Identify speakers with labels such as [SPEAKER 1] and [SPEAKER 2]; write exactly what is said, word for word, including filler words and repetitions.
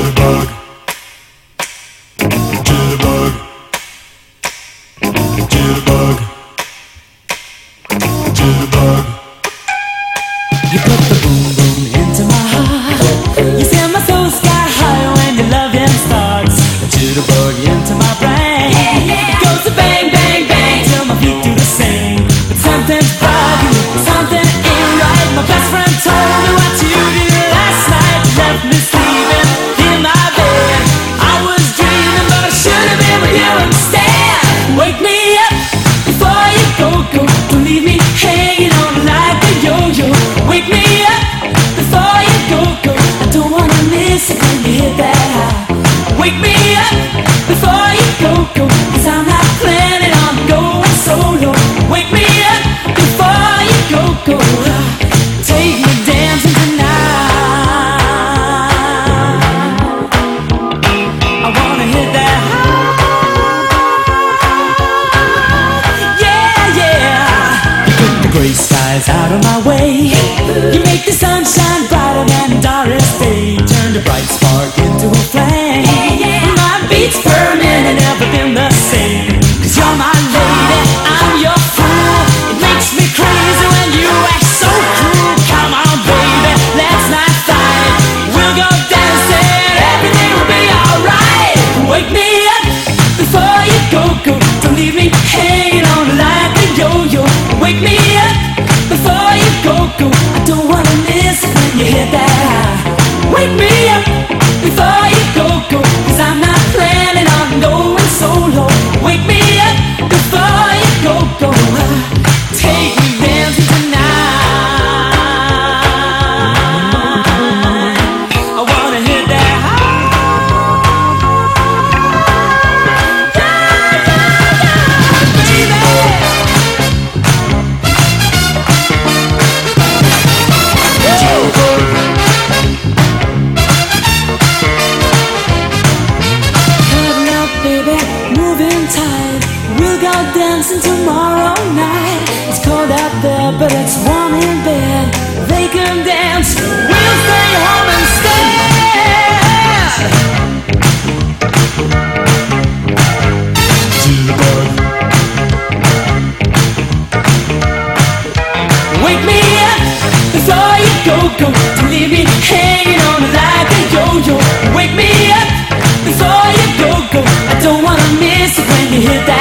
[SPEAKER 1] Jitterbug, jitterbug, jitterbug, jitterbug.
[SPEAKER 2] You put the boom boom into my heart. You send my soul sky high when your loving starts. A jitterbug into my brain. It goes to bang bang bang till my feet do the same. But something's bugging, something ain't right. My best friend told me what you did last night. You left me sleeping in my bed. I was dreaming, but I should have been with you instead. Wake me up before you go go. Don't leave me hanging on like a yo-yo. Wake me up before you go go. I don't wanna miss it when you hit that high. Wake me up before you go go. Cause I'm not planning on going solo. Wake me up before you go go. Take me dancing tonight. I wanna hit that high. Yeah, yeah. You put the gray skies out of my way. You make the sunshine brighter than Doris Day. Turn the bright spark into a flame. My beats burning and everything the same. Cause you're my lady, I'm your fool. It makes me crazy when you act so cruel. Come on baby, let's not fight. We'll go dancing, everything will be alright. Wake me up before you go go. Don't leave me hanging on like a yo-yo. Wake me up before you go go. I don't wanna miss it when you hit that high. Wake me up before you go go. Cause I'm not planning on going solo. Wake me up before you go go. Take me dancing tonight. I wanna hit that high. Yeah, baby, moving tight. We'll go dancing tomorrow night. It's cold out there, but it's warm in bed. They can dance, we'll stay home instead.
[SPEAKER 1] Jitterbug,
[SPEAKER 2] Wake me up before you go go. Don't leave me hanging on like a yo-yo. Wake me up before you go go. I don't wanna miss it when you hit that